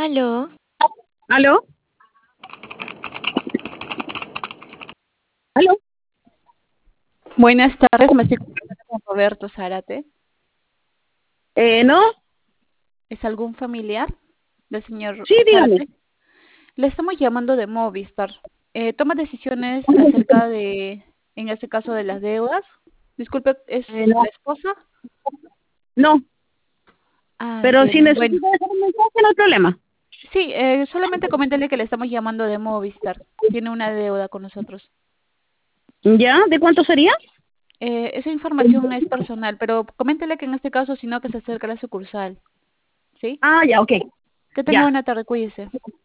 Aló, ¿Aló? ¿Aló? Buenas tardes, me estoy comunicando con Roberto Zárate. ¿No? ¿Es algún familiar del señor Sí, dígame. Zárate? Le estamos llamando de Movistar. ¿Toma decisiones acerca de, en este caso, de las deudas? Disculpe, ¿es la No, esposa? no, Ah, pero si entiendo. Bueno, necesita dejar un mensaje, no hay problema. sí, solamente coméntele que le estamos llamando de Movistar. Tiene una deuda con nosotros. ¿Ya? ¿De cuánto sería? Esa información es personal, pero coméntele que en este caso, sino que se acerque a la sucursal. ¿Sí? Ah, ya, ok. Que tenga Ya. buena tarde, cuídese.